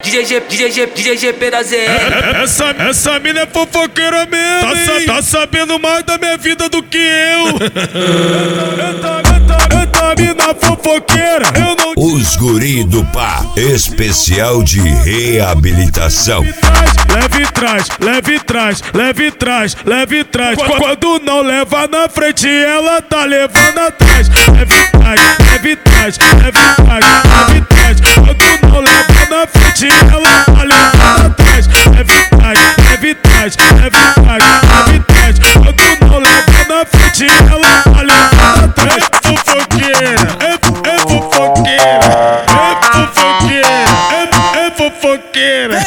DJ GP da ZL. Essa mina é fofoqueira mesmo, tá sabendo mais da minha vida do que eu. Essa mina fofoqueira, eu não... Os guri do pá, especial de reabilitação. Leve trás, leve trás, leve trás, leve trás. Quando não leva na frente, ela tá levando atrás. Leve trás, leve trás, leve trás, leve trás. Quando não leva na frente, ela tá levando atrás. Leve trás, leve trás, leve trás, leve trás. Quando não leva na frente, ela tá levando atrás. É fofoqueira, é fofoqueira.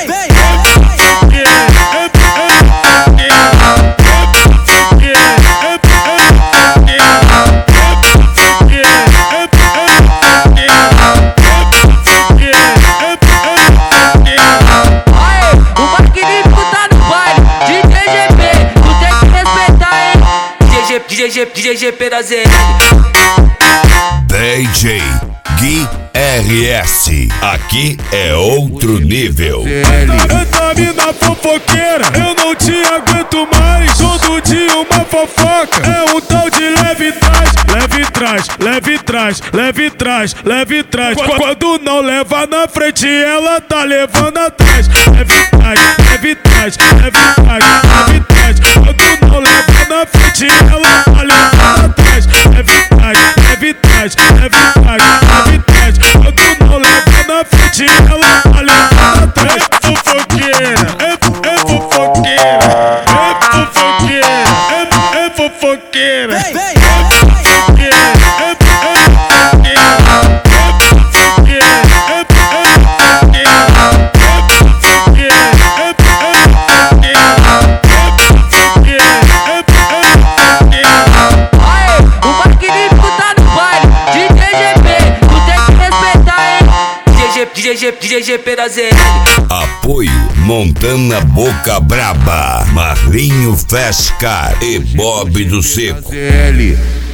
DJ GP da ZL. DJ Gui RS, aqui é outro nível. Essa mina fofoqueira, eu não te aguento mais. Todo dia uma fofoca, é um tal de leve trás. Leve trás, leve trás, leve trás, leve trás. Quando não leva na frente, ela tá levando atrás. Leve trás, leve trás, leve trás, leve trás. Quando não leva na frente, ela tá levando atrás. Leve trás, leve trás, leve trás, leve trás. Quando não leva na frente, ela tá levando atrás. É fofoqueira, é fofoqueira, é fofoqueira, é fofoqueira. DJ GP da ZL. Apoio Montana Boca Braba, Marlinho Fescar e Bob do Seco.